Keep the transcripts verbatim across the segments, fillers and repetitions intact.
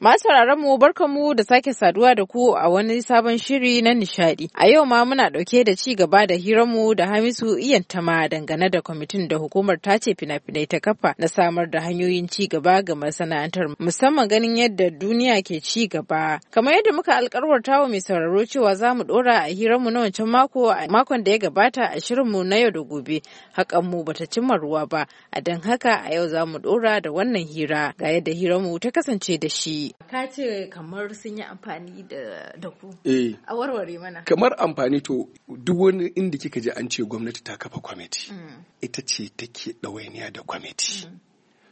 Masu mu barkanmu da sake saduwa da ku a wani sabon shiri na nishadi. A yau ma muna dauke da ci gaba da hiranmu da Hamisu Iyantama dangane da kwamitin da hukumar tace fina-finai ta kafa na samar da hanyoyin ci gaba ga masana'antar musamman ganin yadda duniya ke ci gaba. Kamar yadda muka alkarwarta wa mai sauraro cewa za mu dora a hiranmu na wancan mako a makon da ya gabata a shirinmu na yau da gobe. Hakan mu bata cimma ruwa ba, a don haka a yau za mu dora da wannan hira ga yadda hiranmu ta kasance da shi. Ka ce kamar sun yi amfani da, da ku. Eh. A warware mana. Kamar amfani to duk wani inda kika je an ce gwamnati ta kafa kwamiti. Mm. Ita ce take ɗawainiya da kwamiti. Mm.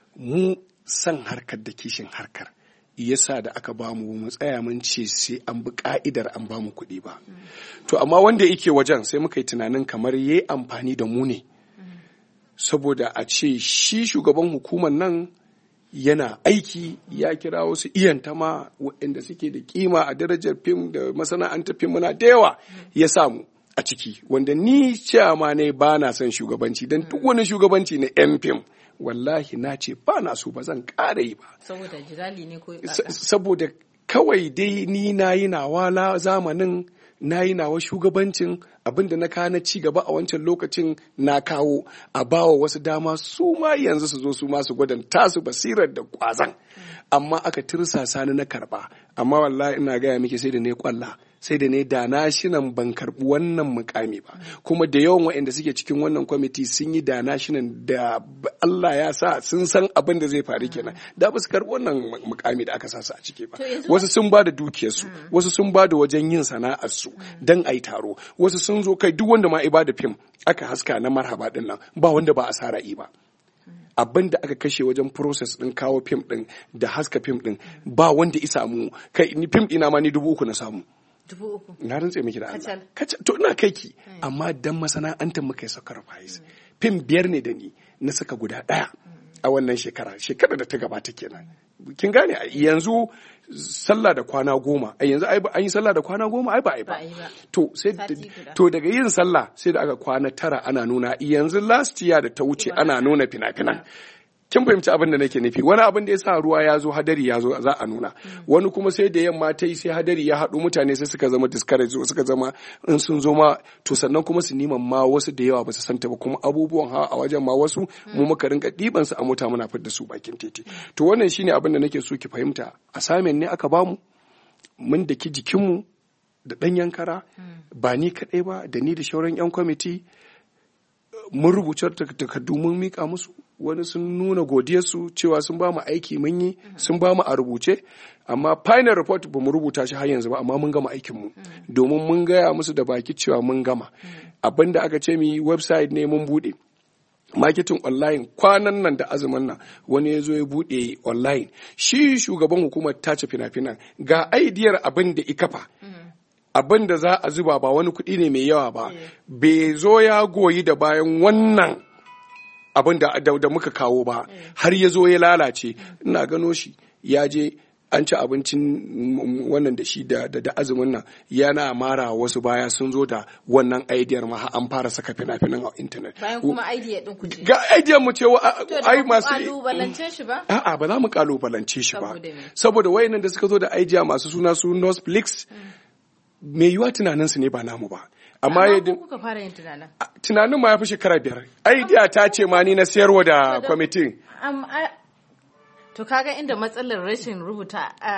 Mu san harkar da kishin harkar. Yasa da aka bamu mu tsaya mun ce sai an bi ka'idar an bamu kuɗi ba. Mm. To amma wanda yake wajen sai muka yi tunanin kamar yayi amfani da mu ne. Mm. Saboda a ce shi shugaban hukumar nan yana aiki ya kira wasu iyantama waɗanda suke da kima a darajar fim da masana'antar fim muna da yawa ya samu a ciki wanda ni cewa ne ba na son shugabanci don duk wani shugabanci na yan fim wallahi na ce ba na so ba zan ƙara yi ba saboda jirali ne ko saboda kawai dai ni na yi nawa na zamanin na yi nawa shugabancin abinda na kawo na ci gaba a wancan lokacin na kawo a bawa wasu dama su ma yanzu su zo su ma su gwadon tasu basirar da kwazan amma aka tirsasa ni na karba amma wallahi ina gaya miki sai da ne kwalla sai da ne da na shinan ban karbi wannan mukami ba kuma da yawan waɗanda suke cikin wannan kwamiti sun yi da na shinan da Allah ya sa sun san abin da zai faru kenan da ba su karbi wannan mukami da aka sa su a ciki ba wasu sun ba da dukiyarsu wasu sun ba da wajen yin sana'ar su dan ai taro wasu sun zo kai duk wanda ma ibada fim aka haska na marhaba din nan ba wanda ba asara yi ba abin da aka kashe wajen process din kawo fim din da haska fim din ba wanda isa mu kai ni fim ina ma ni dubu uku na samu dubu uku na rantse miki da Allah kacal to ina kai ki amma dan masana'antar muka yi sacrifice fim biyar ne da ni na saka guda daya a wannan shekara shekara da ta gabata kenan kin gane yanzu sallah da kwana goma a yanzu an yi sallah da kwana goma ai ba ai ba to sai to daga yin sallah sai da aka kwana tara ana nuna yanzu last year da ta wuce ana nuna fina-finan kin fahimci abin da nake nufi wani abin da ya sa ruwa ya zo hadari ya zo za a nuna wani kuma sai da yamma ta yi sai hadari ya haɗu mutane sai suka zama discourage suka zama in sun zo ma to sannan kuma su neman ma wasu da yawa ba su santa ba kuma abubuwan hawa a wajen ma wasu mu muka rinka ɗiban su a mota muna fidda su bakin titi to wannan shine abin da nake so ki fahimta assignment ne aka bamu mun daki jikinmu da ɗan yankara ba ni kaɗai ba da ni da shauran yan kwamiti mun rubuce takardu mun mika musu wani sun nuna godiyarsu cewa sun ba mu aiki mun yi sun ba mu a rubuce amma final report ba mu rubuta shi har yanzu ba amma mun gama aikin mu domin mun gaya musu da baki cewa mun gama abinda aka ce mi website ne mun bude marketing online kwanan nan da azumin nan wani ya zo ya bude online shi shugaban hukumar tace fina-finan ga aidiyar abin da ikafa abin da za a zuba ba wani kuɗi ne mai yawa ba bai zo ya goyi da bayan wannan abin da, da muka kawo ba har ya zo ya lalace ina gano shi ya je an ci abincin wannan da shi da, da, da azumin nan yana mara wasu baya sun zo da wannan aidiyar ma an fara saka fina-finan a intanet bayan kuma aidiyar din ku ce ga aidiyar mu ce ai masu kalubalance shi ba a'a ba za mu kalubalance shi ba saboda wayannan da suka zo da aidiya masu suna su Nosflix me yiwa tunanin su ne ba namu ba amma yadda kuka fara yin tunanin tunanin ma ya fi shekara biyar idea ta ce ma ni na sayarwa da kwamitin to kaga inda matsalar rashin rubuta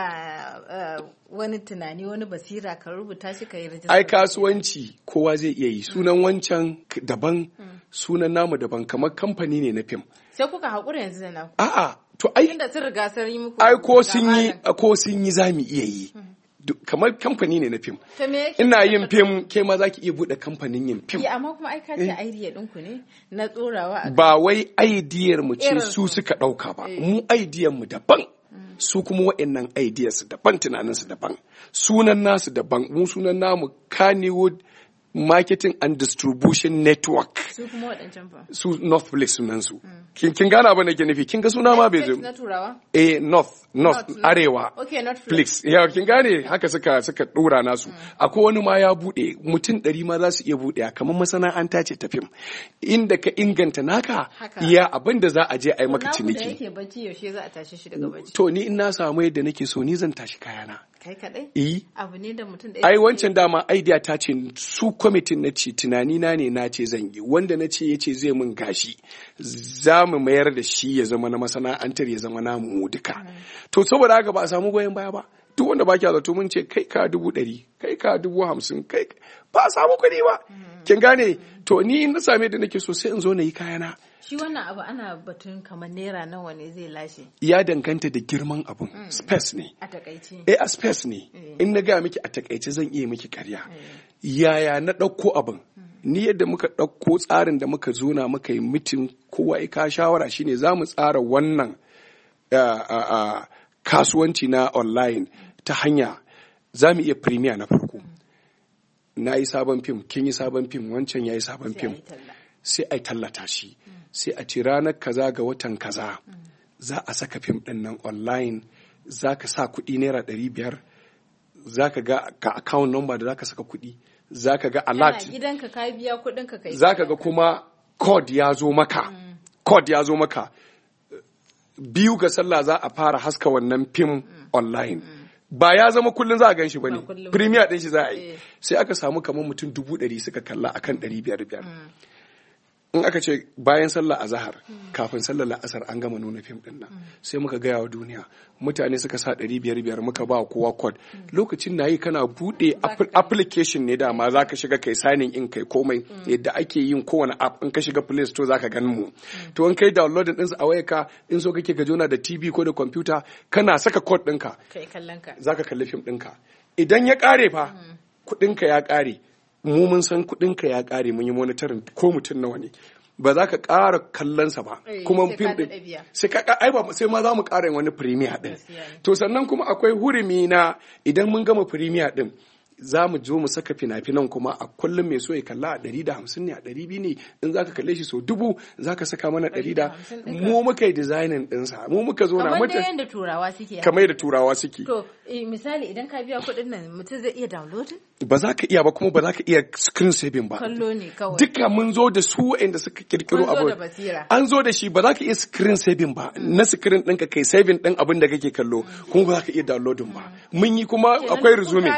wani tunani wani basira ka rubuta shi ka yi rajista ai kasuwanci kowa zai iya yi sunan wancan daban sunan namu daban kamar kamfani ne na fim sai kuka haƙura yanzu da naku a'a to ai inda sun riga sun yi muku ai ko sun yi ko sun yi zamu iya yi kamar kamfani ne na fim ina yin fim ke ma za ki iya buɗe kamfanin yin fim amma kuma ai kace idea ɗinku ne na tsorawa a ba wai idea mu ce su suka ɗauka ba mu idea mu daban su kuma wa'annan ideas daban tunanin su daban sunan nasu daban mu sunan namu Kannywood Marketing and Distribution Network. Su kuma waɗancan fa? Su North Flix sunan su. Kin kin gana abin da ke nufi, kin ga suna ma bai zo. Na Turawa? Eh North, North, North Arewa. Okay, North Flix. Ya kin gane haka suka suka dora nasu. Akwai wani ma ya bude, mutum ɗari ma za su iya bude kamar masana'anta ce ta fim. Inda ka inganta naka, iya abin da za a je a yi maka ciniki. Da yake bacci yaushe za a tashi shi daga bacci. To ni in na samu yadda nake so ni zan tashi kayana. Kai kadai? Eh. Abu ne da mutum ɗaya. Ai wancan dama idea ta ce su kwamitin na ce tunani na ne na ce zan yi, wanda na ce ya ce zai mun gashi za mu mayar da shi ya zama na masana'antar ya zama na mu duka. To saboda haka ba a samu goyon baya ba. Duk wanda baki zato mun ce kai ka dubu ɗari, kai ka dubu hamsin, kai ba a samu kuɗi ba. Kin gane? To ni in na same da nake so sai in zo na yi kayana. Shi wannan abu ana batun kamar naira nawa ne zai lashe? Ya danganta da girman abun. Mm. Space ne. A takaice. Eh a space ne. Mm. In na gaya miki a takaice zan iya miki karya. Mm. Yaya na ɗauko abin? Mm. Ni yadda muka ɗauko tsarin da muka zona muka yi mitin kowa ya ka shawara shine za mu tsara wannan uh, uh, uh, kasuwanci na online ta hanya za mu iya premier na farko. Mm. Na yi sabon fim, kin yi sabon fim, wancan ya yi sabon fim. Sai a tallata shi. Mm. Sai a ci ranar kaza ga watan kaza za a saka fim ɗin nan online, za ka sa kuɗi naira ɗari biyar, za ka ga ka account number da za ka saka kuɗi, za ka ga alert, gidanka ka biya kuɗin ka kai, za ka ga kuma code ya zo maka, code ya zo maka biyu ga sallah za a fara haska wannan fim online. Ba ya zama kullum za a gan shi ba ne, premier ɗin shi za a yi. Sai aka samu kamar mutum dubu ɗari suka kalla akan ɗari biyar biyar. In aka ce bayan sallah azhar kafin sallar la'asar an gama nuna fim din nan, sai muka gaya wa duniya, mutane suka sa ɗari biyar biyar, muka ba kowa code. Lokacin na yi kana buɗe application ne dama za ka shiga kai signing in kai komai yadda ake yin kowane app. In ka shiga Play Store za ka gan mu. To in kai downloading ɗinsu a wayarka, in so kake ka jona da T V ko da computer, kana saka code ɗinka za ka kalli fim ɗinka. Idan ya ƙare fa kuɗinka ya ƙare, mu mun san kuɗinka ya ƙare, mun yi monitoring ko mutum nawa ne, ba za ka ƙara kallonsa ba. Kuma fim ɗin sai ka ai ba sai ma za mu ƙara wani premier ɗin. To sannan kuma akwai hurumi na idan mun gama premier ɗin za mu zo mu saka fina-finan kuma a kullum mai so ya kalla a ɗari da hamsin ne, a ɗari biyu ne, in za ka kalle shi so dubu za ka saka mana ɗari da mu muka yi designing ɗinsa, mu muka zo na mata kamar yadda turawa suke. Kamar yadda turawa suke. To misali idan ka biya kuɗin nan mutum zai iya downloading? Ba za ka iya ba, kuma ba za ka iya screen saving ba. Kallo ne kawai. Duka mun zo da su waɗanda suka kirkiro abu. An zo da shi, ba za ka iya screen saving ba. Na screen ɗinka kai saving ɗin abin da kake kallo, kuma ba za ka iya downloading ba. Mun yi kuma akwai resuming.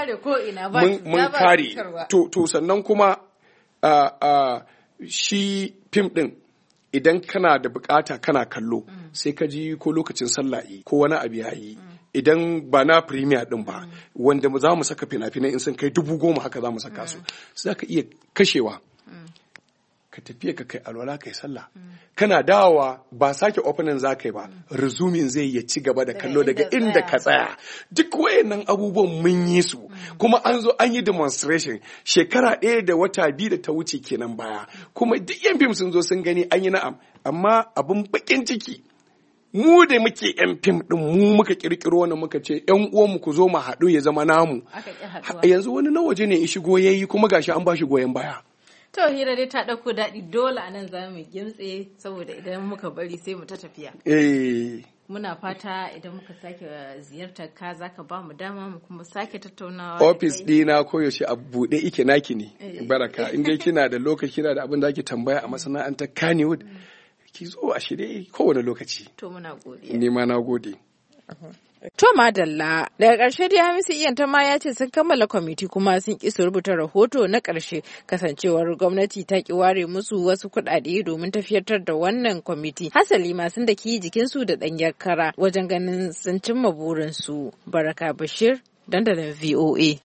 Mun kare. To, to sannan kuma uh, uh, shi fim ɗin idan kana da bukata kana kallo mm. sai ka ji ko lokacin sallah ko wani abu ya yi mm. idan ba na premier din ba mm. wanda za mu saka fina-finai in sun kai dubu goma haka za mu saka mm. su za ka iya kashewa mm. ka tafiya ka kai alwala kai sallah mm. kana dawowa ba sake opening za ka yi ba mm. resuming zai ya ci gaba da kallo daga inda ka tsaya. Duk wayannan abubuwan mun yi su mm. kuma an zo an yi demonstration shekara ɗaya da wata biyu da ta wuce kenan baya, kuma duk yan fim sun zo sun gani an yi na'am, amma abin bakin ciki mu da muke yan fim din mu muka kirkiro wannan muka ce yan uwanmu ku zo mu haɗu ya zama namu. Yanzu wani na waje ne ya shigo yayi kuma gashi an ba shi goyon baya. To hira dai ta ɗauko daɗi, dole a nan za mu gimtse saboda idan muka bari sai mu ta tafiya. Eh. Muna fata idan muka sake ziyartar ka za ka ba mu dama mu kuma sake tattaunawa. Ofis ɗina koyaushe a buɗe ike naki ne. Baraka, in dai kina da lokaci kina da abin da ake tambaya a masana'antar Kannywood, ki zo a shirye kowane lokaci. To muna godiya. Ni ma na gode. To madalla, daga ƙarshe dai Hamisu Iyanta ma ya ce sun kammala kwamiti kuma sun ƙi su rubuta rahoto na ƙarshe kasancewar gwamnati ta ƙi ware musu wasu kuɗaɗe domin tafiyar da wannan kwamiti. Hasali ma sun daki jikinsu da ɗanyar kara wajen ganin sun cimma burinsu. Baraka Bashir, dandalin V O A.